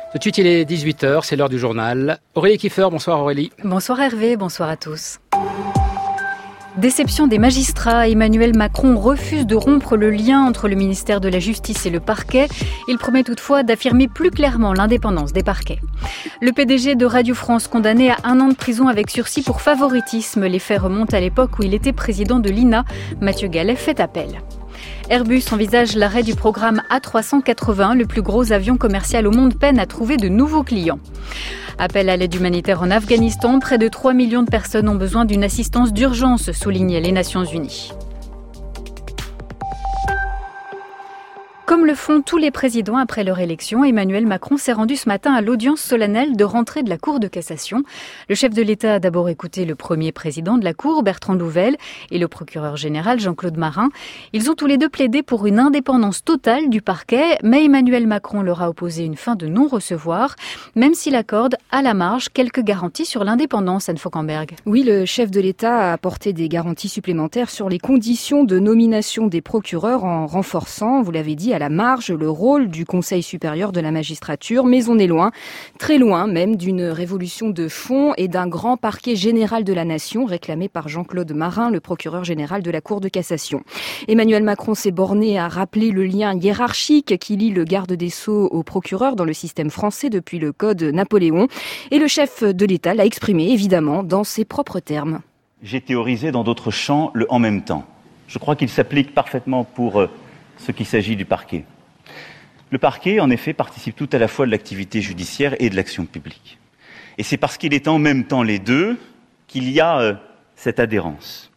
Tout de suite, il est 18h, c'est l'heure du journal. Aurélie Kiefer, bonsoir Aurélie. Bonsoir Hervé, bonsoir à tous. Déception des magistrats, Emmanuel Macron refuse de rompre le lien entre le ministère de la Justice et le parquet. Il promet toutefois d'affirmer plus clairement l'indépendance des parquets. Le PDG de Radio France condamné à 1 an de prison avec sursis pour favoritisme. Les faits remontent à l'époque où il était président de l'INA. Mathieu Gallet fait appel. Airbus envisage l'arrêt du programme A380, le plus gros avion commercial au monde peine à trouver de nouveaux clients. Appel à l'aide humanitaire en Afghanistan, près de 3 millions de personnes ont besoin d'une assistance d'urgence, soulignent les Nations Unies. Comme le font tous les présidents après leur élection, Emmanuel Macron s'est rendu ce matin à l'audience solennelle de rentrée de la Cour de cassation. Le chef de l'État a d'abord écouté le premier président de la Cour, Bertrand Louvel, et le procureur général, Jean-Claude Marin. Ils ont tous les deux plaidé pour une indépendance totale du parquet, mais Emmanuel Macron leur a opposé une fin de non-recevoir, même s'il accorde à la marge quelques garanties sur l'indépendance, Anne Fauquemberg. Oui, le chef de l'État a apporté des garanties supplémentaires sur les conditions de nomination des procureurs en renforçant, vous l'avez dit, à la marge le rôle du Conseil supérieur de la magistrature, mais on est loin, très loin même, d'une révolution de fond et d'un grand parquet général de la nation réclamé par Jean-Claude Marin, le procureur général de la Cour de cassation. Emmanuel Macron s'est borné à rappeler le lien hiérarchique qui lie le garde des Sceaux au procureur dans le système français depuis le Code Napoléon. Et le chef de l'État l'a exprimé, évidemment, dans ses propres termes. J'ai théorisé dans d'autres champs le « en même temps ». Je crois qu'il s'applique parfaitement pour ce qu'il s'agit du parquet. Le parquet, en effet, participe tout à la fois de l'activité judiciaire et de l'action publique. Et c'est parce qu'il est en même temps les deux qu'il y a cette adhérence.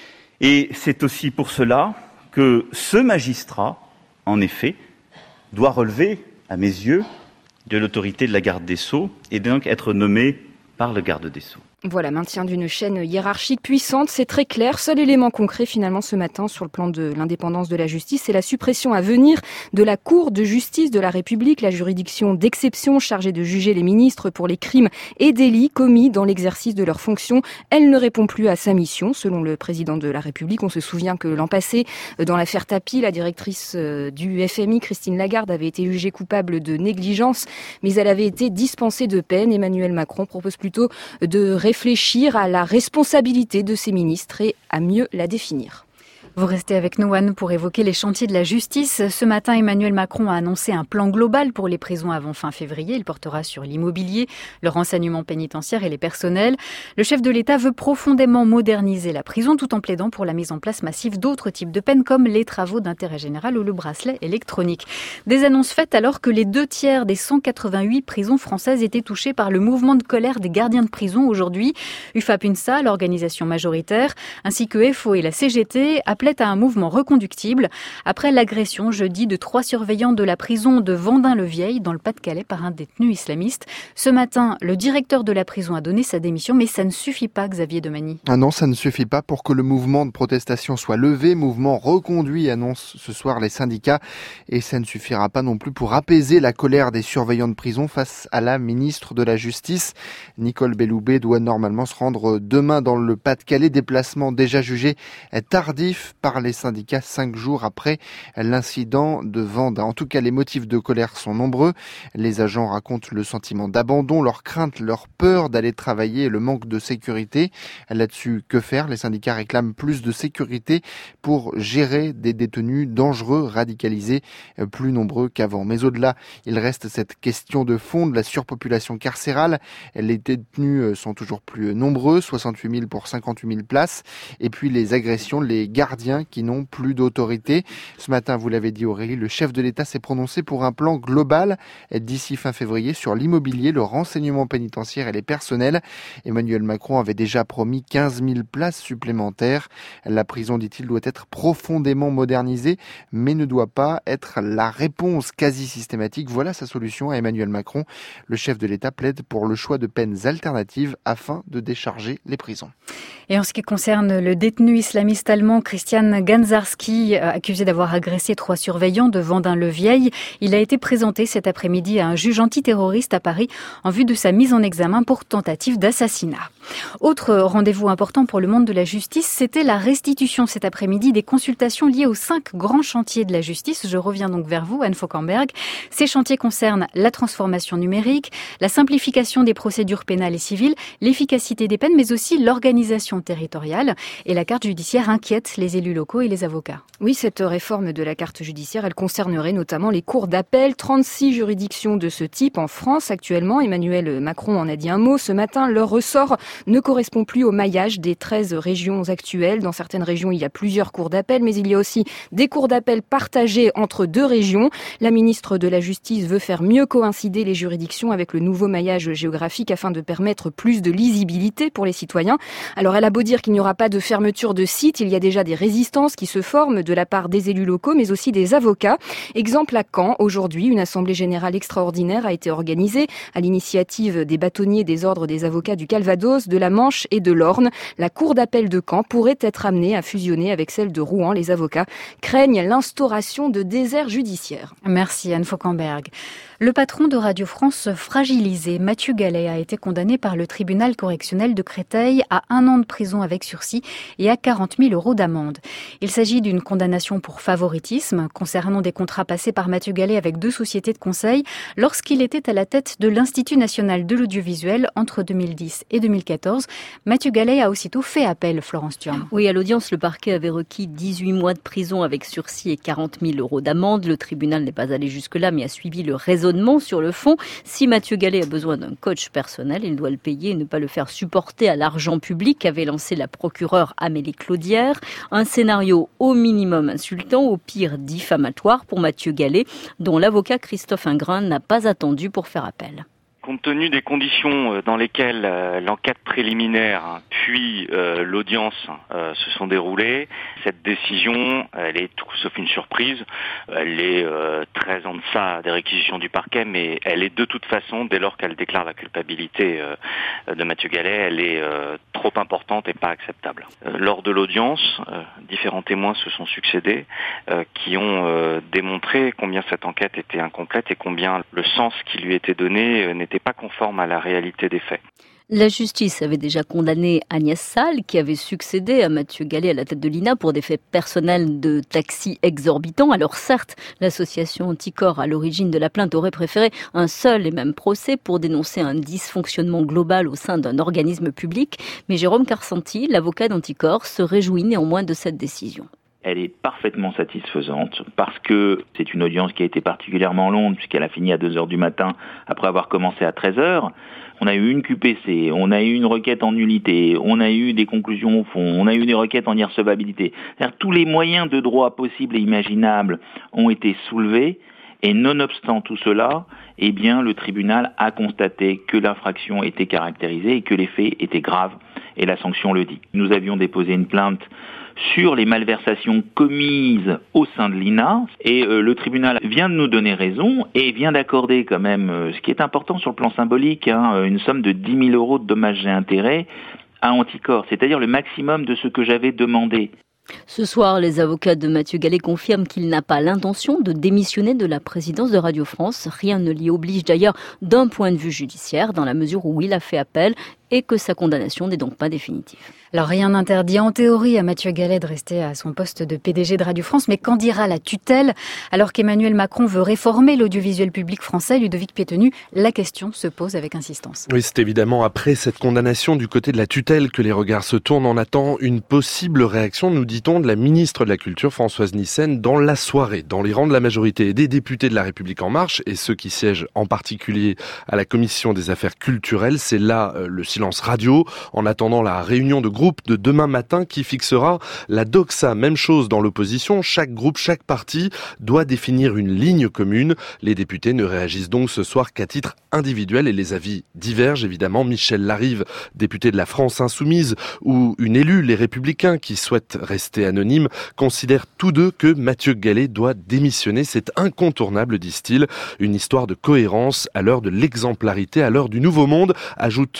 Et c'est aussi pour cela que ce magistrat, en effet, doit relever, à mes yeux, de l'autorité de la garde des Sceaux et donc être nommé par le garde des Sceaux. Voilà, maintien d'une chaîne hiérarchique puissante, c'est très clair. Seul élément concret finalement ce matin sur le plan de l'indépendance de la justice, c'est la suppression à venir de la Cour de justice de la République, la juridiction d'exception chargée de juger les ministres pour les crimes et délits commis dans l'exercice de leurs fonctions. Elle ne répond plus à sa mission, selon le président de la République. On se souvient que l'an passé, dans l'affaire Tapie, la directrice du FMI, Christine Lagarde, avait été jugée coupable de négligence, mais elle avait été dispensée de peine. Emmanuel Macron propose plutôt de réfléchir à la responsabilité de ses ministres et à mieux la définir. Vous restez avec nous, Anne, pour évoquer les chantiers de la justice. Ce matin, Emmanuel Macron a annoncé un plan global pour les prisons avant fin février. Il portera sur l'immobilier, le renseignement pénitentiaire et les personnels. Le chef de l'État veut profondément moderniser la prison tout en plaidant pour la mise en place massive d'autres types de peines comme les travaux d'intérêt général ou le bracelet électronique. Des annonces faites alors que les 2/3 des 188 prisons françaises étaient touchées par le mouvement de colère des gardiens de prison aujourd'hui. UFAP-UNSA, l'organisation majoritaire, ainsi que FO et la CGT appelaient à un mouvement reconductible après l'agression jeudi de 3 surveillants de la prison de Vendin-le-Vieil dans le Pas-de-Calais par un détenu islamiste. Ce matin, le directeur de la prison a donné sa démission, mais ça ne suffit pas, Xavier Demagny. Ah non, ça ne suffit pas pour que le mouvement de protestation soit levé, mouvement reconduit, annoncent ce soir les syndicats, et ça ne suffira pas non plus pour apaiser la colère des surveillants de prison face à la ministre de la Justice. Nicole Belloubet doit normalement se rendre demain dans le Pas-de-Calais, déplacement déjà jugé tardif par les syndicats 5 jours après l'incident de Vendin. En tout cas, les motifs de colère sont nombreux. Les agents racontent le sentiment d'abandon, leur crainte, leur peur d'aller travailler et le manque de sécurité. Là-dessus, que faire ? Les syndicats réclament plus de sécurité pour gérer des détenus dangereux, radicalisés, plus nombreux qu'avant. Mais au-delà, il reste cette question de fond de la surpopulation carcérale. Les détenus sont toujours plus nombreux, 68 000 pour 58 000 places. Et puis les agressions, les gardiens qui n'ont plus d'autorité. Ce matin, vous l'avez dit Aurélie, le chef de l'État s'est prononcé pour un plan global d'ici fin février sur l'immobilier, le renseignement pénitentiaire et les personnels. Emmanuel Macron avait déjà promis 15 000 places supplémentaires. La prison, dit-il, doit être profondément modernisée, mais ne doit pas être la réponse quasi systématique. Voilà sa solution à Emmanuel Macron. Le chef de l'État plaide pour le choix de peines alternatives afin de décharger les prisons. Et en ce qui concerne le détenu islamiste allemand Christian Christian Ganzarski, accusé d'avoir agressé 3 surveillants de Vendin-le-Vieil. Il a été présenté cet après-midi à un juge antiterroriste à Paris en vue de sa mise en examen pour tentative d'assassinat. Autre rendez-vous important pour le monde de la justice, c'était la restitution cet après-midi des consultations liées aux 5 grands chantiers de la justice. Je reviens donc vers vous, Anne Fauquemberg. Ces chantiers concernent la transformation numérique, la simplification des procédures pénales et civiles, l'efficacité des peines, mais aussi l'organisation territoriale. Et la carte judiciaire inquiète les élus locaux et les avocats. Oui, cette réforme de la carte judiciaire, elle concernerait notamment les cours d'appel. 36 juridictions de ce type en France actuellement. Emmanuel Macron en a dit un mot ce matin. Leur ressort ne correspond plus au maillage des 13 régions actuelles. Dans certaines régions, il y a plusieurs cours d'appel, mais il y a aussi des cours d'appel partagés entre 2 régions. La ministre de la Justice veut faire mieux coïncider les juridictions avec le nouveau maillage géographique afin de permettre plus de lisibilité pour les citoyens. Alors elle a beau dire qu'il n'y aura pas de fermeture de site, il y a déjà des résistances qui se forment de la part des élus locaux, mais aussi des avocats. Exemple à Caen, aujourd'hui, une assemblée générale extraordinaire a été organisée à l'initiative des bâtonniers des ordres des avocats du Calvados, de la Manche et de l'Orne. La cour d'appel de Caen pourrait être amenée à fusionner avec celle de Rouen. Les avocats craignent l'instauration de déserts judiciaires. Merci Anne Fauquemberg. Le patron de Radio France fragilisé, Mathieu Gallet, a été condamné par le tribunal correctionnel de Créteil à 1 an de prison avec sursis et à 40 000 € d'amende. Il s'agit d'une condamnation pour favoritisme concernant des contrats passés par Mathieu Gallet avec 2 sociétés de conseil lorsqu'il était à la tête de l'Institut national de l'audiovisuel entre 2010 et 2014. Mathieu Gallet a aussitôt fait appel, Florence Thuram. Oui, à l'audience, le parquet avait requis 18 mois de prison avec sursis et 40 000 € d'amende. Le tribunal n'est pas allé jusque-là, mais a suivi le raisonnement sur le fond. Si Mathieu Gallet a besoin d'un coach personnel, il doit le payer et ne pas le faire supporter à l'argent public, avait lancé la procureure Amélie Claudière. Un scénario au minimum insultant, au pire diffamatoire pour Mathieu Gallet, dont l'avocat Christophe Ingrin n'a pas attendu pour faire appel. Compte tenu des conditions dans lesquelles l'enquête préliminaire puis l'audience se sont déroulées, cette décision, elle est tout sauf une surprise. Elle est très en deçà des réquisitions du parquet, mais elle est de toute façon, dès lors qu'elle déclare la culpabilité de Mathieu Gallet, elle est trop importante et pas acceptable. Lors de l'audience, différents témoins se sont succédés qui ont démontré combien cette enquête était incomplète et combien le sens qui lui était donné n'était pas conforme à la réalité des faits. La justice avait déjà condamné Agnès Salle, qui avait succédé à Mathieu Gallet à la tête de l'INA pour des faits personnels de taxi exorbitants. Alors certes, l'association Anticorps à l'origine de la plainte aurait préféré un seul et même procès pour dénoncer un dysfonctionnement global au sein d'un organisme public. Mais Jérôme Carsanti, l'avocat d'Anticorps, se réjouit néanmoins de cette décision. Elle est parfaitement satisfaisante parce que c'est une audience qui a été particulièrement longue puisqu'elle a fini à 2h du matin après avoir commencé à 13h. On a eu une QPC, on a eu une requête en nullité, on a eu des conclusions au fond, on a eu des requêtes en irrecevabilité. C'est-à-dire tous les moyens de droit possibles et imaginables ont été soulevés et nonobstant tout cela, eh bien le tribunal a constaté que l'infraction était caractérisée et que les faits étaient graves et la sanction le dit. Nous avions déposé une plainte sur les malversations commises au sein de l'INA et le tribunal vient de nous donner raison et vient d'accorder quand même, ce qui est important sur le plan symbolique, une somme de 10 000 € de dommages et intérêts à Anticorps, c'est-à-dire le maximum de ce que j'avais demandé. Ce soir, les avocats de Mathieu Gallet confirment qu'il n'a pas l'intention de démissionner de la présidence de Radio France. Rien ne l'y oblige d'ailleurs d'un point de vue judiciaire, dans la mesure où il a fait appel et que sa condamnation n'est donc pas définitive. Alors rien n'interdit en théorie à Mathieu Gallet de rester à son poste de PDG de Radio France, mais qu'en dira la tutelle? Alors qu'Emmanuel Macron veut réformer l'audiovisuel public français, Ludovic Piétenu, la question se pose avec insistance. Oui, c'est évidemment après cette condamnation du côté de la tutelle que les regards se tournent. On attend une possible réaction, nous dit-on, de la ministre de la Culture, Françoise Nyssen, dans la soirée. Dans les rangs de la majorité des députés de La République En Marche, et ceux qui siègent en particulier à la Commission des Affaires culturelles, c'est là le silence radio, en attendant la réunion de groupe de demain matin qui fixera la doxa. Même chose dans l'opposition, chaque groupe, chaque parti doit définir une ligne commune. Les députés ne réagissent donc ce soir qu'à titre individuel et les avis divergent évidemment. Michel Larive, député de la France Insoumise, ou une élue, les Républicains, qui souhaitent rester anonymes, considèrent tous deux que Mathieu Gallet doit démissionner. C'est incontournable, disent-ils. Une histoire de cohérence à l'heure de l'exemplarité, à l'heure du nouveau monde, ajoute le député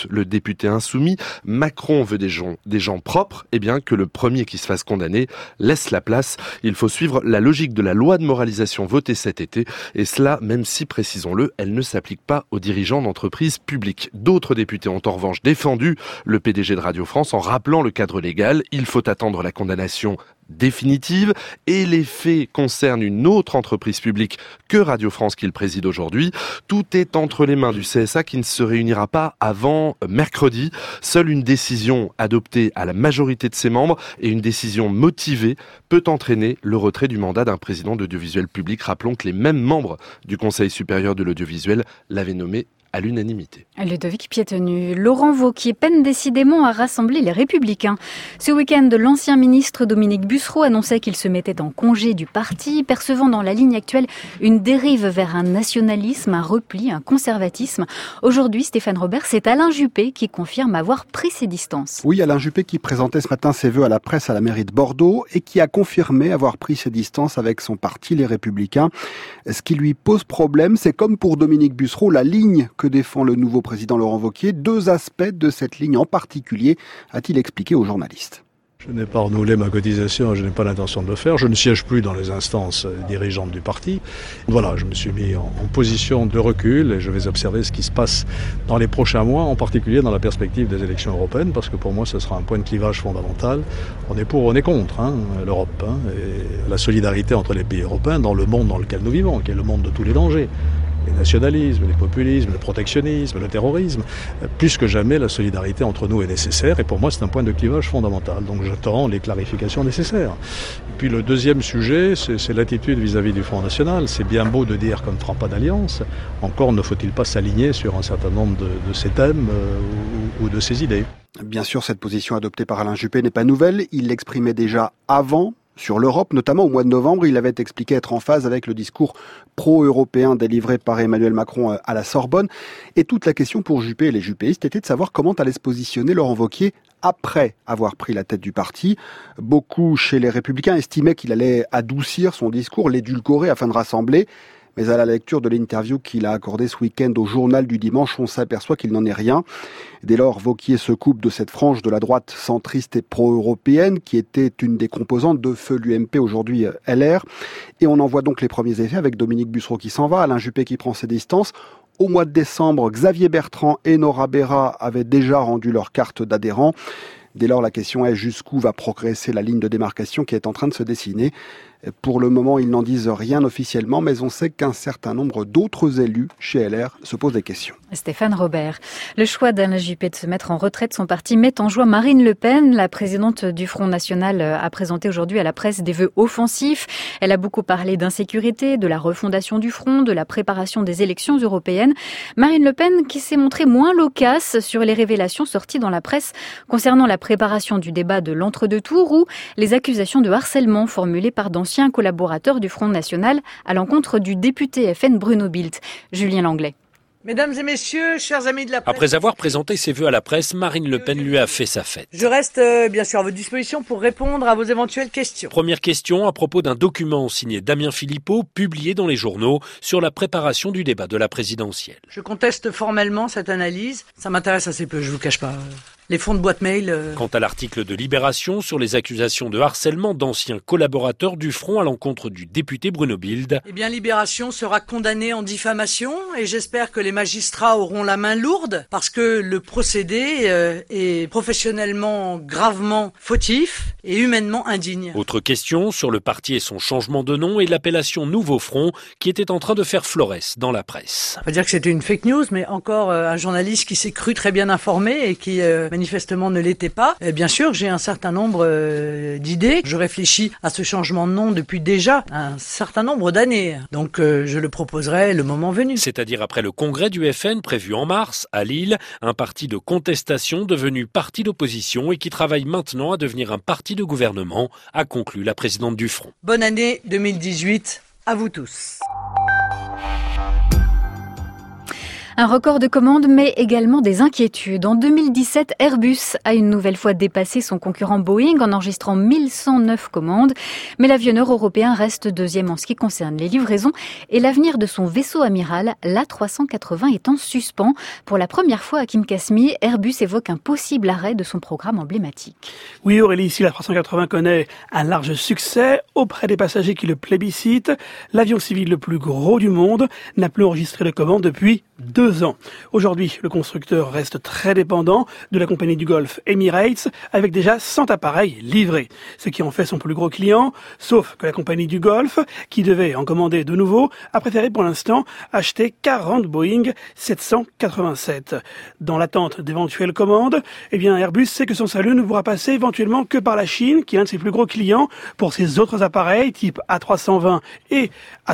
députés insoumis. Macron veut des gens propres, eh bien que le premier qui se fasse condamner laisse la place. Il faut suivre la logique de la loi de moralisation votée cet été, et cela même si, précisons-le, elle ne s'applique pas aux dirigeants d'entreprises publiques. D'autres députés ont en revanche défendu le PDG de Radio France en rappelant le cadre légal. Il faut attendre la condamnation définitive, et les faits concernent une autre entreprise publique que Radio France qu'il préside aujourd'hui. Tout est entre les mains du CSA qui ne se réunira pas avant mercredi. Seule une décision adoptée à la majorité de ses membres et une décision motivée peut entraîner le retrait du mandat d'un président d'audiovisuel public. Rappelons que les mêmes membres du Conseil supérieur de l'audiovisuel l'avaient nommé à l'unanimité. Ludovic Piétenu. Laurent Wauquiez peine décidément à rassembler les Républicains. Ce week-end, l'ancien ministre Dominique Bussereau annonçait qu'il se mettait en congé du parti, percevant dans la ligne actuelle une dérive vers un nationalisme, un repli, un conservatisme. Aujourd'hui, Stéphane Robert, c'est Alain Juppé qui confirme avoir pris ses distances. Oui, Alain Juppé qui présentait ce matin ses vœux à la presse à la mairie de Bordeaux et qui a confirmé avoir pris ses distances avec son parti, les Républicains. Ce qui lui pose problème, c'est comme pour Dominique Bussereau, la ligne que défend le nouveau président Laurent Wauquiez. Deux aspects de cette ligne en particulier, a-t-il expliqué aux journalistes. Je n'ai pas renouvelé ma cotisation, je n'ai pas l'intention de le faire. Je ne siège plus dans les instances dirigeantes du parti. Voilà, je me suis mis en position de recul et je vais observer ce qui se passe dans les prochains mois, en particulier dans la perspective des élections européennes, parce que pour moi, ce sera un point de clivage fondamental. On est pour, on est contre l'Europe, et la solidarité entre les pays européens dans le monde dans lequel nous vivons, qui est le monde de tous les dangers. Les nationalismes, les populismes, le protectionnisme, le terrorisme. Plus que jamais, la solidarité entre nous est nécessaire et pour moi, c'est un point de clivage fondamental. Donc j'attends les clarifications nécessaires. Et puis le deuxième sujet, c'est l'attitude vis-à-vis du Front National. C'est bien beau de dire qu'on ne fera pas d'alliance. Encore ne faut-il pas s'aligner sur un certain nombre de ces thèmes ou de ces idées. Bien sûr, cette position adoptée par Alain Juppé n'est pas nouvelle. Il l'exprimait déjà avant. Sur l'Europe, notamment au mois de novembre, il avait expliqué être en phase avec le discours pro-européen délivré par Emmanuel Macron à la Sorbonne. Et toute la question pour Juppé et les juppéistes était de savoir comment allait se positionner Laurent Wauquiez après avoir pris la tête du parti. Beaucoup chez les Républicains estimaient qu'il allait adoucir son discours, l'édulcorer afin de rassembler. Mais à la lecture de l'interview qu'il a accordée ce week-end au journal du dimanche, on s'aperçoit qu'il n'en est rien. Dès lors, Wauquiez se coupe de cette frange de la droite centriste et pro-européenne qui était une des composantes de feu l'UMP, aujourd'hui LR. Et on en voit donc les premiers effets avec Dominique Bussereau qui s'en va, Alain Juppé qui prend ses distances. Au mois de décembre, Xavier Bertrand et Nora Béra avaient déjà rendu leur carte d'adhérent. Dès lors, la question est jusqu'où va progresser la ligne de démarcation qui est en train de se dessiner. Pour le moment, ils n'en disent rien officiellement, mais on sait qu'un certain nombre d'autres élus chez LR se posent des questions. Stéphane Robert. Le choix d'Alain Juppé de se mettre en retrait de son parti met en joie Marine Le Pen. La présidente du Front National a présenté aujourd'hui à la presse des vœux offensifs. Elle a beaucoup parlé d'insécurité, de la refondation du Front, de la préparation des élections européennes. Marine Le Pen qui s'est montrée moins loquace sur les révélations sorties dans la presse concernant la préparation du débat de l'entre-deux tours ou les accusations de harcèlement formulées par d'anciens collaborateurs du Front National à l'encontre du député FN Bruno Bildt. Julien Langlais. Mesdames et messieurs, chers amis de la presse. Après avoir présenté ses vœux à la presse, Marine Le Pen lui a fait sa fête. Je reste bien sûr à votre disposition pour répondre à vos éventuelles questions. Première question à propos d'un document signé Damien Philippot, publié dans les journaux, sur la préparation du débat de la présidentielle. Je conteste formellement cette analyse. Ça m'intéresse assez peu, je vous cache pas. Les fonds de boîte mail... Quant à l'article de Libération sur les accusations de harcèlement d'anciens collaborateurs du Front à l'encontre du député Bruno Bildt. Eh bien, Libération sera condamnée en diffamation et j'espère que les magistrats auront la main lourde parce que le procédé est professionnellement gravement fautif et humainement indigne. Autre question sur le parti et son changement de nom et l'appellation Nouveau Front qui était en train de faire florès dans la presse. On va dire que c'était une fake news, mais encore un journaliste qui s'est cru très bien informé et qui manifestement ne l'était pas. Et bien sûr, j'ai un certain nombre d'idées. Je réfléchis à ce changement de nom depuis déjà un certain nombre d'années. Donc je le proposerai le moment venu. C'est-à-dire après le congrès du FN prévu en mars à Lille, un parti de contestation devenu parti d'opposition et qui travaille maintenant à devenir un parti de gouvernement, a conclu la présidente du Front. Bonne année 2018 à vous tous. Un record de commandes, mais également des inquiétudes. En 2017, Airbus a une nouvelle fois dépassé son concurrent Boeing en enregistrant 1109 commandes. Mais l'avionneur européen reste deuxième en ce qui concerne les livraisons et l'avenir de son vaisseau amiral, l'A380, est en suspens. Pour la première fois à Kim Kasmi, Airbus évoque un possible arrêt de son programme emblématique. Oui Aurélie, ici l'A380 connaît un large succès auprès des passagers qui le plébiscitent. L'avion civil le plus gros du monde n'a plus enregistré de commandes depuis 2 ans. Aujourd'hui, le constructeur reste très dépendant de la compagnie du Golfe Emirates, avec déjà 100 appareils livrés, ce qui en fait son plus gros client, sauf que la compagnie du Golfe, qui devait en commander de nouveau, a préféré pour l'instant acheter 40 Boeing 787. Dans l'attente d'éventuelles commandes, Airbus sait que son salut ne pourra passer éventuellement que par la Chine, qui est un de ses plus gros clients pour ses autres appareils type A320 et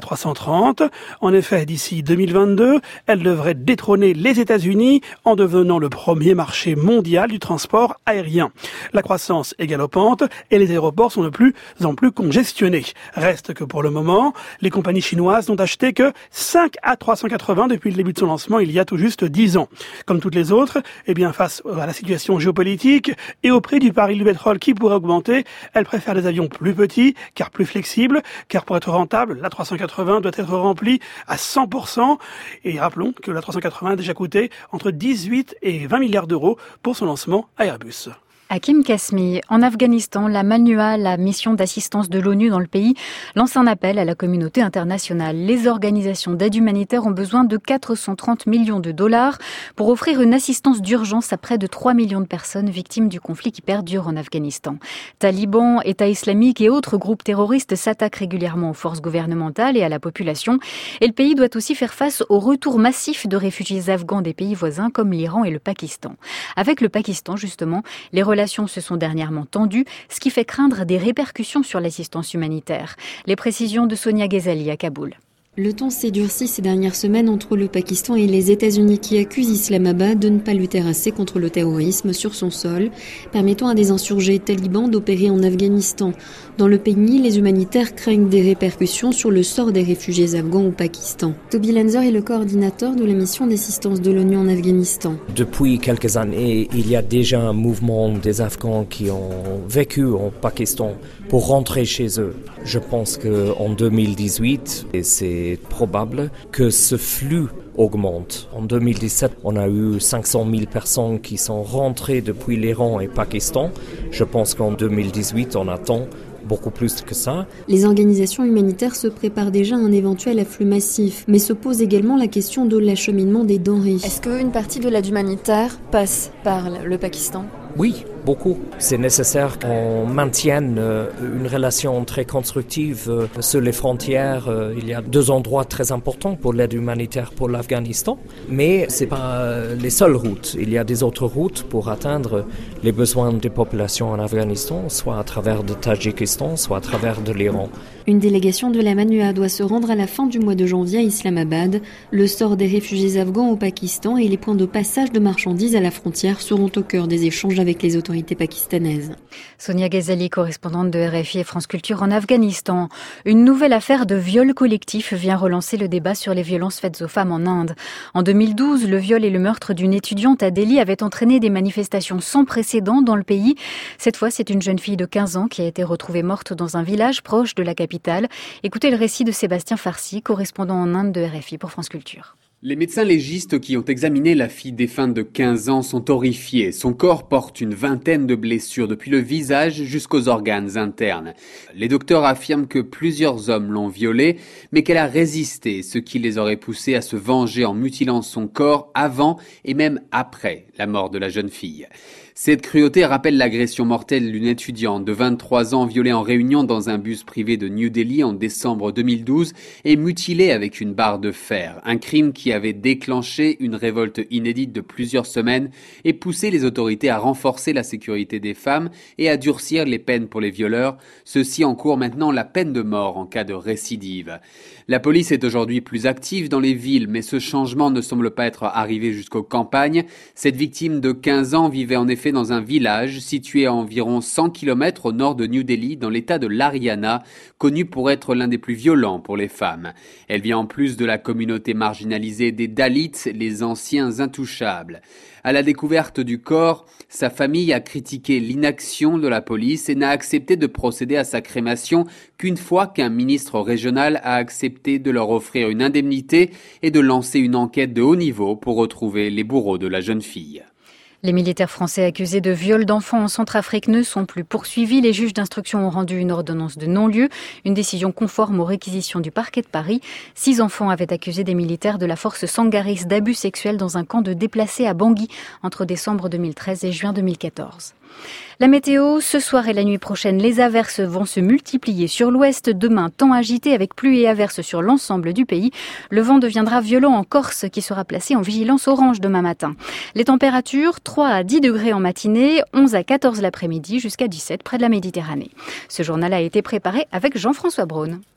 A330. En effet, d'ici 2022, elle devrait détrôner les États-Unis en devenant le premier marché mondial du transport aérien. La croissance est galopante et les aéroports sont de plus en plus congestionnés. Reste que pour le moment, les compagnies chinoises n'ont acheté que 5 A380 depuis le début de son lancement il y a tout juste 10 ans. Comme toutes les autres, face à la situation géopolitique et au prix du baril du pétrole qui pourrait augmenter, elle préfère des avions plus petits car plus flexibles, car pour être rentable, l'A380 doit être rempli à 100%. Et rappelons que l'A380 a déjà coûté entre 18 et 20 milliards d'euros pour son lancement à Airbus. Hakim Kasmi, en Afghanistan, la MANUA, la mission d'assistance de l'ONU dans le pays, lance un appel à la communauté internationale. Les organisations d'aide humanitaire ont besoin de 430 millions de dollars pour offrir une assistance d'urgence à près de 3 millions de personnes victimes du conflit qui perdure en Afghanistan. Talibans, État islamique et autres groupes terroristes s'attaquent régulièrement aux forces gouvernementales et à la population. Et le pays doit aussi faire face au retour massif de réfugiés afghans des pays voisins comme l'Iran et le Pakistan. Avec le Pakistan, justement, les relations se sont dernièrement tendues, ce qui fait craindre des répercussions sur l'assistance humanitaire. Les précisions de Sonia Ghazali à Kaboul. Le ton s'est durci ces dernières semaines entre le Pakistan et les États-Unis qui accusent Islamabad de ne pas lutter assez contre le terrorisme sur son sol, permettant à des insurgés talibans d'opérer en Afghanistan. Dans le pays, les humanitaires craignent des répercussions sur le sort des réfugiés afghans au Pakistan. Toby Lanzer est le coordinateur de la mission d'assistance de l'ONU en Afghanistan. Depuis quelques années, il y a déjà un mouvement des Afghans qui ont vécu au Pakistan pour rentrer chez eux. Je pense qu'en 2018, et c'est probable que ce flux augmente. En 2017, on a eu 500 000 personnes qui sont rentrées depuis l'Iran et le Pakistan. Je pense qu'en 2018, on attend beaucoup plus que ça. Les organisations humanitaires se préparent déjà à un éventuel afflux massif, mais se pose également la question de l'acheminement des denrées. Est-ce qu'une partie de l'aide humanitaire passe par le Pakistan ? Oui, beaucoup. C'est nécessaire qu'on maintienne une relation très constructive sur les frontières. Il y a 2 endroits très importants pour l'aide humanitaire pour l'Afghanistan, mais c'est pas les seules routes. Il y a des autres routes pour atteindre les besoins des populations en Afghanistan, soit à travers le Tadjikistan, soit à travers de l'Iran. Une délégation de la MANUA doit se rendre à la fin du mois de janvier à Islamabad. Le sort des réfugiés afghans au Pakistan et les points de passage de marchandises à la frontière seront au cœur des échanges avec les autorités pakistanaises. Sonia Ghazali, correspondante de RFI et France Culture en Afghanistan. Une nouvelle affaire de viol collectif vient relancer le débat sur les violences faites aux femmes en Inde. En 2012, le viol et le meurtre d'une étudiante à Delhi avaient entraîné des manifestations sans précédent dans le pays. Cette fois, c'est une jeune fille de 15 ans qui a été retrouvée morte dans un village proche de la capitale. Écoutez le récit de Sébastien Farsi, correspondant en Inde de RFI pour France Culture. Les médecins légistes qui ont examiné la fille défunte de 15 ans sont horrifiés. Son corps porte une vingtaine de blessures depuis le visage jusqu'aux organes internes. Les docteurs affirment que plusieurs hommes l'ont violée, mais qu'elle a résisté, ce qui les aurait poussés à se venger en mutilant son corps avant et même après la mort de la jeune fille. Cette cruauté rappelle l'agression mortelle d'une étudiante de 23 ans violée en réunion dans un bus privé de New Delhi en décembre 2012 et mutilée avec une barre de fer. Un crime qui avait déclenché une révolte inédite de plusieurs semaines et poussé les autorités à renforcer la sécurité des femmes et à durcir les peines pour les violeurs. Ceux-ci encourent maintenant la peine de mort en cas de récidive. La police est aujourd'hui plus active dans les villes, mais ce changement ne semble pas être arrivé jusqu'aux campagnes. Cette victime de 15 ans vivait en effet fait dans un village situé à environ 100 km au nord de New Delhi, dans l'état de l'Haryana, connu pour être l'un des plus violents pour les femmes. Elle vient en plus de la communauté marginalisée des Dalits, les anciens intouchables. À la découverte du corps, sa famille a critiqué l'inaction de la police et n'a accepté de procéder à sa crémation qu'une fois qu'un ministre régional a accepté de leur offrir une indemnité et de lancer une enquête de haut niveau pour retrouver les bourreaux de la jeune fille. Les militaires français accusés de viol d'enfants en Centrafrique ne sont plus poursuivis. Les juges d'instruction ont rendu une ordonnance de non-lieu, une décision conforme aux réquisitions du parquet de Paris. 6 enfants avaient accusé des militaires de la force Sangaris d'abus sexuels dans un camp de déplacés à Bangui entre décembre 2013 et juin 2014. La météo, ce soir et la nuit prochaine, les averses vont se multiplier sur l'ouest. Demain, temps agité avec pluie et averses sur l'ensemble du pays. Le vent deviendra violent en Corse qui sera placé en vigilance orange demain matin. Les températures, 3 à 10 degrés en matinée, 11 à 14 l'après-midi, jusqu'à 17 près de la Méditerranée. Ce journal a été préparé avec Jean-François Braun.